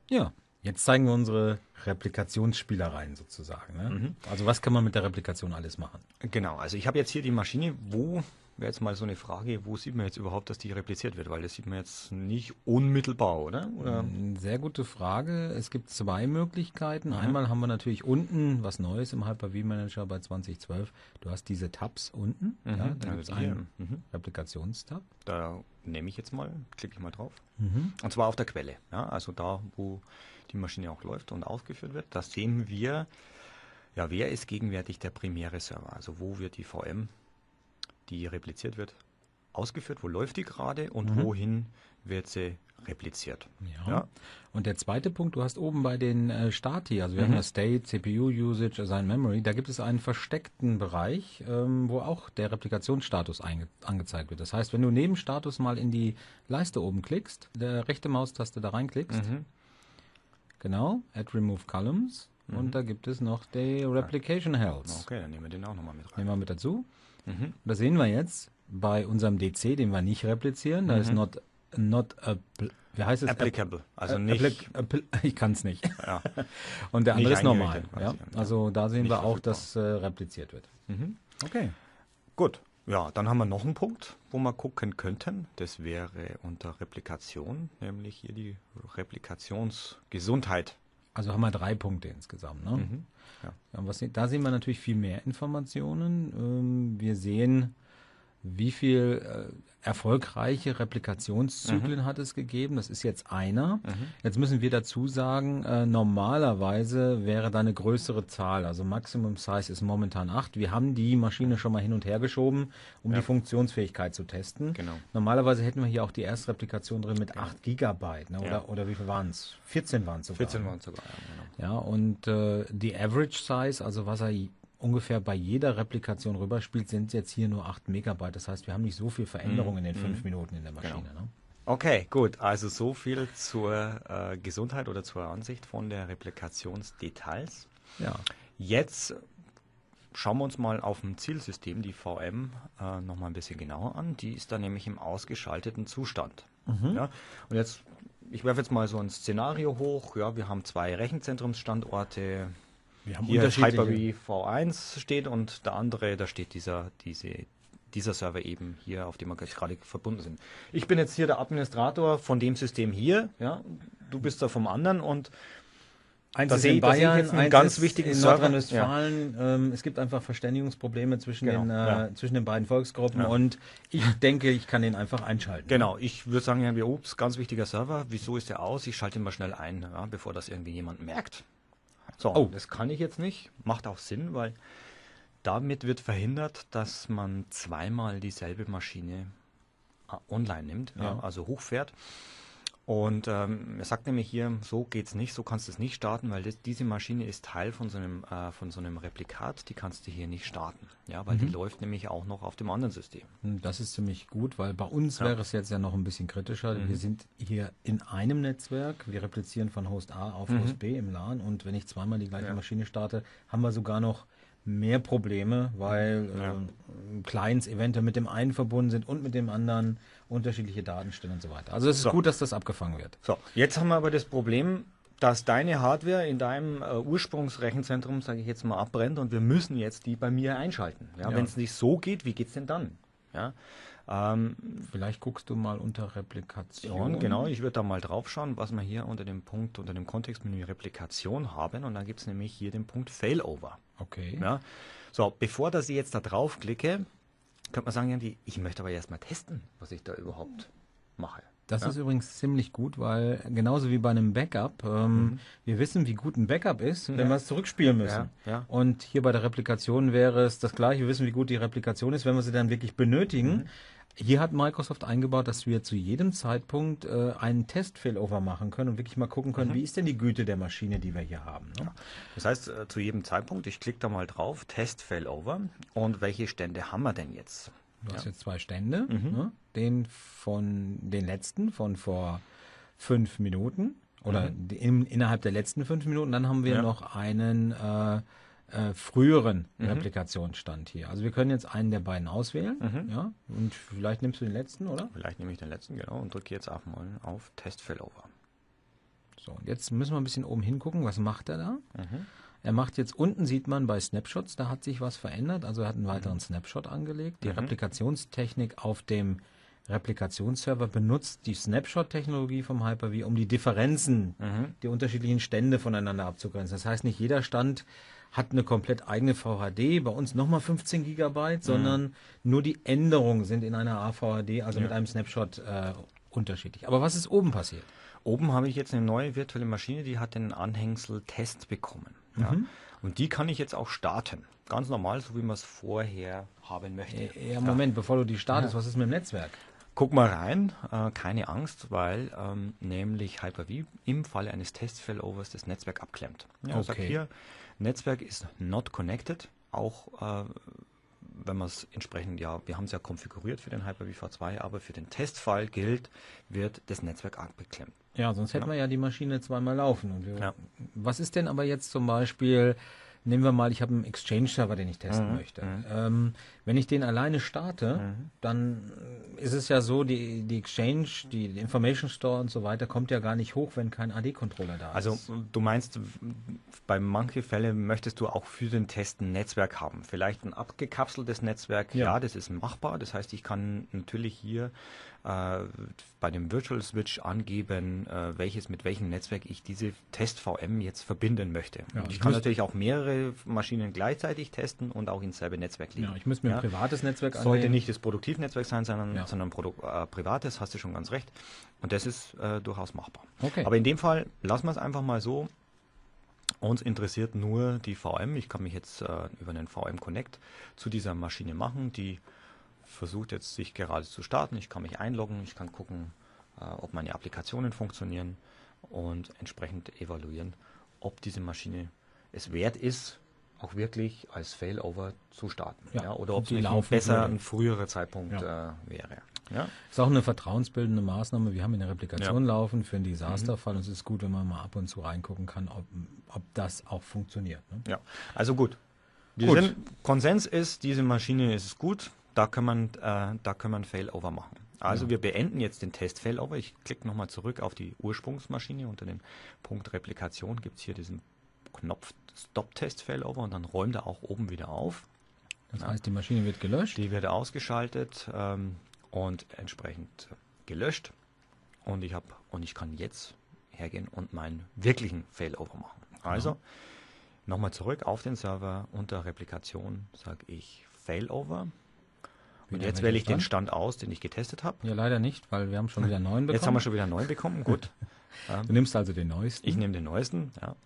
Ja, jetzt zeigen wir unsere Replikationsspielereien sozusagen. Ne? Mhm. Also was kann man mit der Replikation alles machen? Genau, also ich habe jetzt hier die Maschine, wäre jetzt mal so eine Frage, wo sieht man jetzt überhaupt, dass die repliziert wird? Weil das sieht man jetzt nicht unmittelbar, oder? Sehr gute Frage. Es gibt zwei Möglichkeiten. Mhm. Einmal haben wir natürlich unten was Neues im Hyper-V Manager bei 2012. Du hast diese Tabs unten. Mhm. Ja, da Also gibt es die einen hier. Mhm. Replikationstab. Da nehme ich jetzt mal, klicke ich mal drauf. Mhm. Und zwar auf der Quelle, ja, also da, wo die Maschine auch läuft und ausgeführt wird. Da sehen wir, ja, wer ist gegenwärtig der primäre Server? Also wo wird die VM, die repliziert wird, ausgeführt? Wo läuft die gerade und wohin wird sie repliziert? Ja. Ja. Und der zweite Punkt, du hast oben bei den Stati, also wir haben ja State, CPU Usage, Assign Memory, da gibt es einen versteckten Bereich, wo auch der Replikationsstatus angezeigt wird. Das heißt, wenn du neben Status mal in die Leiste oben klickst, der rechte Maustaste da reinklickst, genau, Add Remove Columns, und da gibt es noch die Replication Health. Okay, dann nehmen wir den auch nochmal mit rein. Nehmen wir mit dazu. Mhm. Das sehen wir jetzt bei unserem DC, den wir nicht replizieren. Da ist wie heißt es? Applicable, also nicht, Ich kann es nicht. ja. Und der andere Nicht ist normal. eingerichtet Ja? quasi, ja. Also da sehen Nicht wir auch, verfügbar. dass repliziert wird. Mhm. Okay. Gut, ja, dann haben wir noch einen Punkt, wo wir gucken könnten. Das wäre unter Replikation, nämlich hier die Replikationsgesundheit. Also haben wir 3 Punkte insgesamt. Ne? Ja. Ja, da sehen wir natürlich viel mehr Informationen. Wir sehen, wie viel erfolgreiche Replikationszyklen hat es gegeben. Das ist jetzt einer. Jetzt müssen wir dazu sagen, normalerweise wäre da eine größere Zahl. Also Maximum Size ist momentan 8. Wir haben die Maschine schon mal hin und her geschoben, um die Funktionsfähigkeit zu testen. Genau. Normalerweise hätten wir hier auch die Erstreplikation drin mit 8 Gigabyte. Ne? Ja. Oder wie viel waren es? 14 waren es sogar. 14 waren es sogar, ja, genau. Ja, und die Average Size, also was er ungefähr bei jeder Replikation rüberspielt, sind jetzt hier nur 8 Megabyte. Das heißt, wir haben nicht so viel Veränderung in den 5 Minuten in der Maschine. Genau. Ne? Okay, gut. Also so viel zur Gesundheit oder zur Ansicht von der Replikationsdetails. Ja. Jetzt schauen wir uns mal auf dem Zielsystem, die VM, noch mal ein bisschen genauer an. Die ist da nämlich im ausgeschalteten Zustand. Ja? Und jetzt, ich werfe jetzt mal so ein Szenario hoch. Ja, wir haben 2 Rechenzentrumsstandorte. Wir haben Hier unterschiedliche. Hyper-V V1 steht und der andere, da steht dieser Server eben hier, auf dem wir jetzt gerade verbunden sind. Ich bin jetzt hier der Administrator von dem System hier, ja, du bist da vom anderen und Eins da ist sehe in ich- da sehe ich Bayern, jetzt einen eins ganz ist wichtigen in Server. Nordrhein-Westfalen. Es gibt einfach Verständigungsprobleme zwischen, Genau, zwischen den beiden Volksgruppen Ja. und ich denke, ich kann den einfach einschalten. Genau, ich würde sagen, ja, ups, ganz wichtiger Server, wieso ist der aus? Ich schalte ihn mal schnell ein, ja, bevor das irgendwie jemand merkt. So, Oh. das kann ich jetzt nicht, macht auch Sinn, weil damit wird verhindert, dass man zweimal dieselbe Maschine online nimmt, ja, also hochfährt. Und er sagt nämlich hier, so geht's nicht, so kannst du es nicht starten, weil diese Maschine ist Teil von so einem Replikat, die kannst du hier nicht starten, ja, weil die läuft nämlich auch noch auf dem anderen System. Das ist ziemlich gut, weil bei uns wäre es jetzt ja noch ein bisschen kritischer. Wir sind hier in einem Netzwerk. Wir replizieren von Host A auf Host B im LAN. Und wenn ich zweimal die gleiche Maschine starte, haben wir sogar noch mehr Probleme, weil Clients eventuell mit dem einen verbunden sind und mit dem anderen unterschiedliche Datenstellen und so weiter. Also es ist gut, dass das abgefangen wird. So, jetzt haben wir aber das Problem, dass deine Hardware in deinem Ursprungsrechenzentrum, sage ich jetzt mal, abbrennt und wir müssen jetzt die bei mir einschalten. Ja, Ja. Wenn es nicht so geht, wie geht's denn dann? Ja, Vielleicht guckst du mal unter Replikation. genau, ich würde da mal drauf schauen, was wir hier unter dem Punkt, unter dem Kontextmenü Replikation haben und dann gibt es nämlich hier den Punkt Failover. Okay. Ja, so, bevor dass ich jetzt da draufklicke, könnte man sagen, irgendwie, ich möchte aber erstmal testen, was ich da überhaupt mache. Das ist übrigens ziemlich gut, weil genauso wie bei einem Backup, wir wissen, wie gut ein Backup ist, wenn wir es zurückspielen müssen. Ja. Und hier bei der Replikation wäre es das gleiche. Wir wissen, wie gut die Replikation ist, wenn wir sie dann wirklich benötigen. Hier hat Microsoft eingebaut, dass wir zu jedem Zeitpunkt einen Test-Failover machen können und wirklich mal gucken können, wie ist denn die Güte der Maschine, die wir hier haben. Ne? Das heißt, zu jedem Zeitpunkt, ich klicke da mal drauf, Test Failover und welche Stände haben wir denn jetzt? Du hast jetzt 2 Stände, ne? Den letzten von vor 5 Minuten oder innerhalb der letzten 5 Minuten. Dann haben wir noch einen früheren Replikationsstand hier. Also wir können jetzt einen der beiden auswählen, ja, und vielleicht nimmst du den letzten, oder? Vielleicht nehme ich den letzten, genau, und drücke jetzt auch mal auf Test Failover. So, und jetzt müssen wir ein bisschen oben hingucken, was macht er da? Er macht jetzt, unten sieht man bei Snapshots, da hat sich was verändert, also er hat einen weiteren Snapshot angelegt. Die Replikationstechnik auf dem Replikationsserver benutzt die Snapshot-Technologie vom Hyper-V, um die Differenzen, die unterschiedlichen Stände voneinander abzugrenzen. Das heißt, nicht jeder Stand hat eine komplett eigene VHD, bei uns nochmal 15 Gigabyte, sondern nur die Änderungen sind in einer AVHD, also mit einem Snapshot unterschiedlich. Aber was ist oben passiert? Oben habe ich jetzt eine neue virtuelle Maschine, die hat den Anhängsel Test bekommen. Ja. Und die kann ich jetzt auch starten. Ganz normal, so wie man es vorher haben möchte. Ja, Moment, bevor du die startest, was ist mit dem Netzwerk? Guck mal rein, keine Angst, weil nämlich Hyper-V im Falle eines Test-Failovers das Netzwerk abklemmt. Ja, sagt hier, Netzwerk ist not connected, auch wenn man es entsprechend, ja, wir haben es ja konfiguriert für den Hyper-V V2, aber für den Testfall gilt, wird das Netzwerk abgeklemmt. Ja, sonst hätten wir ja die Maschine zweimal laufen. Und was ist denn aber jetzt zum Beispiel, nehmen wir mal, ich habe einen Exchange-Server, den ich testen möchte. Wenn ich den alleine starte, dann ist es ja so, die Exchange, die Information Store und so weiter, kommt ja gar nicht hoch, wenn kein AD-Controller da ist. Also du meinst, bei manchen Fällen möchtest du auch für den Test ein Netzwerk haben. Vielleicht ein abgekapseltes Netzwerk, ja, das ist machbar. Das heißt, ich kann natürlich hier bei dem Virtual Switch angeben, mit welchem Netzwerk ich diese Test-VM jetzt verbinden möchte. Ja, ich kann natürlich auch mehrere Maschinen gleichzeitig testen und auch ins selbe Netzwerk liegen. Ja, ich müsste mir ein privates Netzwerk anlegen. Sollte nicht das Produktivnetzwerk sein, sondern privates, hast du schon ganz recht. Und das ist durchaus machbar. Okay. Aber in dem Fall lassen wir es einfach mal so. Uns interessiert nur die VM. Ich kann mich jetzt über einen VM Connect zu dieser Maschine machen, die versucht jetzt sich gerade zu starten. Ich kann mich einloggen, ich kann gucken, ob meine Applikationen funktionieren und entsprechend evaluieren, ob diese Maschine es wert ist, auch wirklich als Failover zu starten. Ja, oder ob es besser ein früherer Zeitpunkt wäre. Ja? Ist auch eine vertrauensbildende Maßnahme. Wir haben eine Replikation laufen für einen Desasterfall und es ist gut, wenn man mal ab und zu reingucken kann, ob das auch funktioniert. Ne? Ja, also gut. Konsens ist, diese Maschine ist gut. Da kann man Failover machen. Also wir beenden jetzt den Test-Failover. Ich klicke nochmal zurück auf die Ursprungsmaschine. Unter dem Punkt Replikation gibt es hier diesen Knopf Stop-Test-Failover und dann räumt er auch oben wieder auf. Das heißt, die Maschine wird gelöscht? Die wird ausgeschaltet und entsprechend gelöscht. Und ich kann jetzt hergehen und meinen wirklichen Failover machen. Also nochmal zurück auf den Server. Unter Replikation sage ich Failover. Und jetzt wähle ich den Stand aus, den ich getestet habe. Ja, leider nicht, weil wir haben schon wieder einen neuen bekommen. Jetzt haben wir schon wieder einen neuen bekommen, gut. Du nimmst also den neuesten. Ich nehme den neuesten, ja.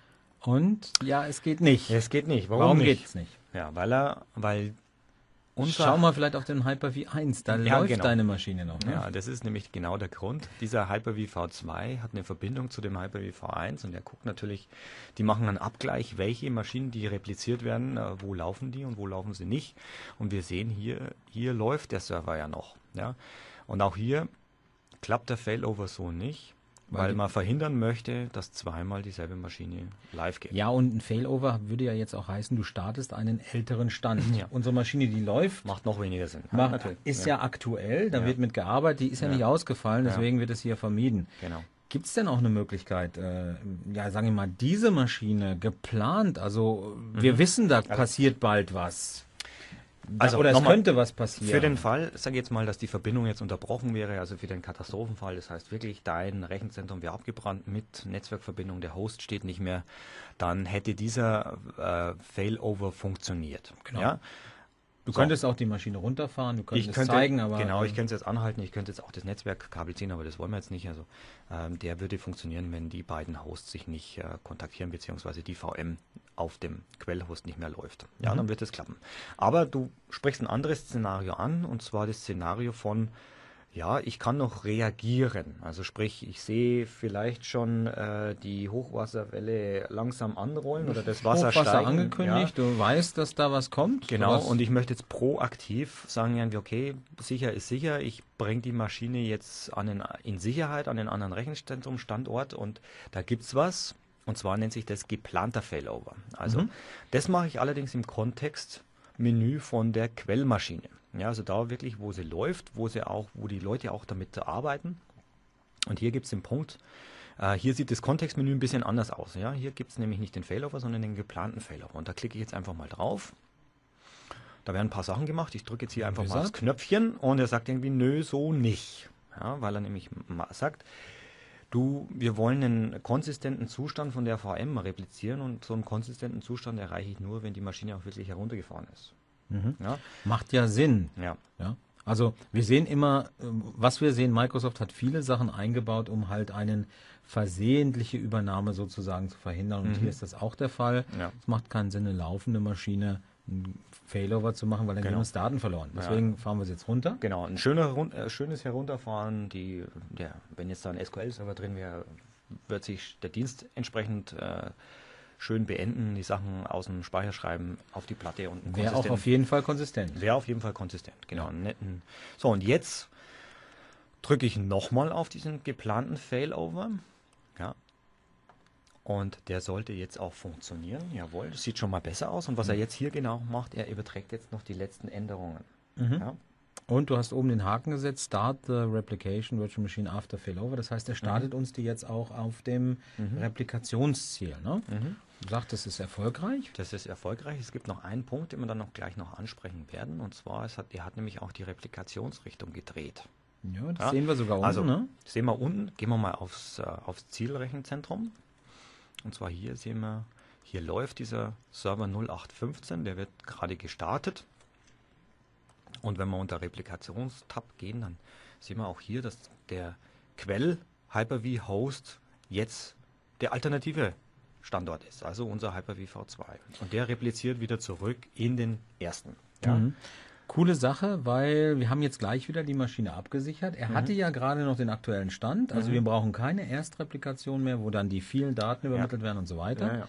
Und ja, es geht nicht. Es geht nicht. Warum geht es nicht? Ja, weil schau mal vielleicht auf den Hyper-V 1, da läuft deine Maschine noch. Ne? Ja, das ist nämlich genau der Grund. Dieser Hyper-V V2 hat eine Verbindung zu dem Hyper-V V1 und der guckt natürlich, die machen einen Abgleich, welche Maschinen, die repliziert werden, wo laufen die und wo laufen sie nicht. Und wir sehen hier läuft der Server ja noch. Ja? Und auch hier klappt der Failover so nicht. Weil man verhindern möchte, dass zweimal dieselbe Maschine live geht. Ja, und ein Failover würde ja jetzt auch heißen, du startest einen älteren Stand. Ja. Unsere Maschine, die läuft, macht noch weniger Sinn. Ist ja aktuell, da wird mit gearbeitet, die ist ja nicht ausgefallen, deswegen wird es hier vermieden. Genau. Gibt es denn auch eine Möglichkeit, sagen wir mal, diese Maschine geplant, also wir wissen, da passiert bald was. Oder es könnte was passieren. Für den Fall, sage ich jetzt mal, dass die Verbindung jetzt unterbrochen wäre, also für den Katastrophenfall, das heißt wirklich, dein Rechenzentrum wäre abgebrannt mit Netzwerkverbindung, der Host steht nicht mehr, dann hätte dieser Failover funktioniert. Genau. Ja? Du könntest auch die Maschine runterfahren, du könntest es zeigen, aber... Genau, ich könnte es jetzt anhalten, ich könnte jetzt auch das Netzwerkkabel ziehen, aber das wollen wir jetzt nicht. Also der würde funktionieren, wenn die beiden Hosts sich nicht kontaktieren, beziehungsweise die VM auf dem Quellhost nicht mehr läuft. Ja, dann wird es klappen. Aber du sprichst ein anderes Szenario an, und zwar das Szenario von, ja, ich kann noch reagieren. Also sprich, ich sehe vielleicht schon die Hochwasserwelle langsam anrollen oder das Wasser steigen. Angekündigt, du weißt, dass da was kommt. Genau, und ich möchte jetzt proaktiv sagen, okay, sicher ist sicher, ich bringe die Maschine jetzt in Sicherheit an den anderen Rechenzentrumstandort und da gibt es was, und zwar nennt sich das geplanter Failover. Also das mache ich allerdings im Kontextmenü von der Quellmaschine. Ja, also da wirklich, wo sie läuft, wo die Leute auch damit arbeiten. Und hier gibt es den Punkt Hier sieht das Kontextmenü ein bisschen anders aus. Ja? Hier gibt es nämlich nicht den Failover, sondern den geplanten Failover. Und da klicke ich jetzt einfach mal drauf. Da werden ein paar Sachen gemacht. Ich drücke jetzt hier einfach mal das Knöpfchen und er sagt irgendwie, nö, so nicht. Ja, weil er nämlich sagt, wir wollen einen konsistenten Zustand von der VM replizieren und so einen konsistenten Zustand erreiche ich nur, wenn die Maschine auch wirklich heruntergefahren ist. Ja? Macht ja Sinn. Ja. Also wir sehen immer, was wir sehen, Microsoft hat viele Sachen eingebaut, um halt eine versehentliche Übernahme sozusagen zu verhindern. Und hier ist das auch der Fall. Es macht keinen Sinn, eine laufende Maschine ein Failover zu machen, weil dann gehen uns Daten verloren. Deswegen fahren wir es jetzt runter. Genau, ein schönes Herunterfahren. Wenn jetzt da ein SQL-Server drin wäre, wird sich der Dienst entsprechend schön beenden, die Sachen aus dem Speicher schreiben, auf die Platte und wäre auch auf jeden Fall konsistent. Wäre auf jeden Fall konsistent, genau. So, und jetzt drücke ich nochmal auf diesen geplanten Failover. Ja. Und der sollte jetzt auch funktionieren. Jawohl, das sieht schon mal besser aus. Und was er jetzt hier genau macht, er überträgt jetzt noch die letzten Änderungen. Ja. Und du hast oben den Haken gesetzt, Start the Replication Virtual Machine after Failover. Das heißt, er startet uns die jetzt auch auf dem Replikationsziel. Ne? Du sagst, das ist erfolgreich? Das ist erfolgreich. Es gibt noch einen Punkt, den wir dann noch gleich noch ansprechen werden. Und zwar, er hat nämlich auch die Replikationsrichtung gedreht. Ja, das sehen wir sogar unten. Also, sehen wir unten. Gehen wir mal aufs Zielrechenzentrum. Und zwar hier sehen wir, hier läuft dieser Server 0815, der wird gerade gestartet. Und wenn wir unter Replikationstab gehen, dann sehen wir auch hier, dass der Quell Hyper-V Host jetzt der alternative Standort ist, also unser Hyper-V V2. Und der repliziert wieder zurück in den ersten. Ja. Coole Sache, weil wir haben jetzt gleich wieder die Maschine abgesichert. Er hatte ja gerade noch den aktuellen Stand, also wir brauchen keine Erstreplikation mehr, wo dann die vielen Daten übermittelt werden und so weiter.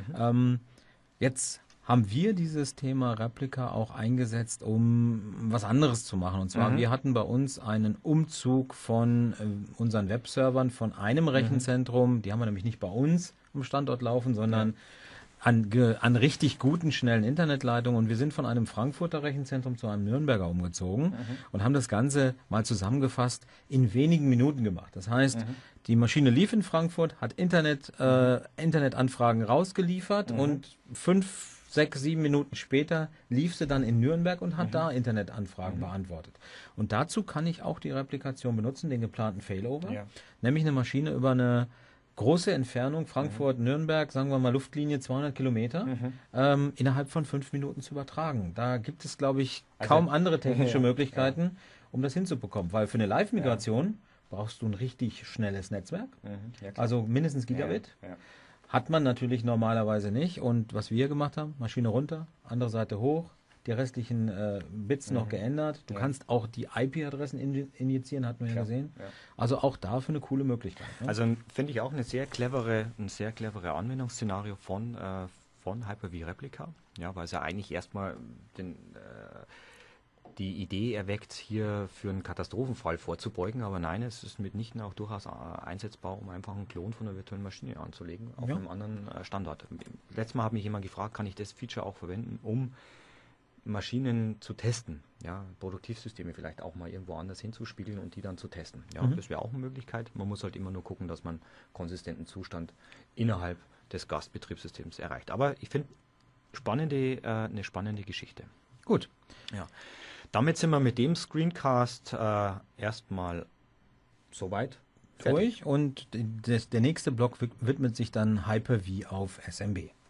Jetzt haben wir dieses Thema Replika auch eingesetzt, um was anderes zu machen. Und zwar, wir hatten bei uns einen Umzug von unseren Webservern von einem Rechenzentrum, die haben wir nämlich nicht bei uns am Standort laufen, sondern an richtig guten, schnellen Internetleitungen. Und wir sind von einem Frankfurter Rechenzentrum zu einem Nürnberger umgezogen und haben das Ganze mal zusammengefasst in wenigen Minuten gemacht. Das heißt, die Maschine lief in Frankfurt, hat Internetanfragen rausgeliefert und 5, 6, 7 Minuten später lief sie dann in Nürnberg und hat da Internetanfragen beantwortet. Und dazu kann ich auch die Replikation benutzen, den geplanten Failover, nämlich eine Maschine über eine große Entfernung, Frankfurt-Nürnberg, sagen wir mal Luftlinie 200 Kilometer, innerhalb von 5 Minuten zu übertragen. Da gibt es, glaube ich, kaum andere technische Möglichkeiten, um das hinzubekommen. Weil für eine Live-Migration brauchst du ein richtig schnelles Netzwerk, also mindestens Gigabit. Hat man natürlich normalerweise nicht. Und was wir hier gemacht haben, Maschine runter, andere Seite hoch, die restlichen Bits noch geändert. Du kannst auch die IP-Adressen injizieren, hatten wir ja gesehen. Also auch dafür eine coole Möglichkeit. Ne? Also finde ich auch ein sehr clevere Anwendungsszenario von Hyper-V Replica. Ja, weil es ja eigentlich erstmal die Idee erweckt, hier für einen Katastrophenfall vorzubeugen. Aber nein, es ist mitnichten auch durchaus einsetzbar, um einfach einen Klon von einer virtuellen Maschine anzulegen auf einem anderen Standort. Letztes Mal hat mich jemand gefragt, kann ich das Feature auch verwenden, um Maschinen zu testen, ja, Produktivsysteme vielleicht auch mal irgendwo anders hinzuspiegeln und die dann zu testen. Ja, das wäre auch eine Möglichkeit. Man muss halt immer nur gucken, dass man konsistenten Zustand innerhalb des Gastbetriebssystems erreicht. Aber ich finde eine spannende Geschichte. Gut. Ja. Damit sind wir mit dem Screencast erstmal soweit durch und der nächste Block widmet sich dann Hyper-V auf SMB.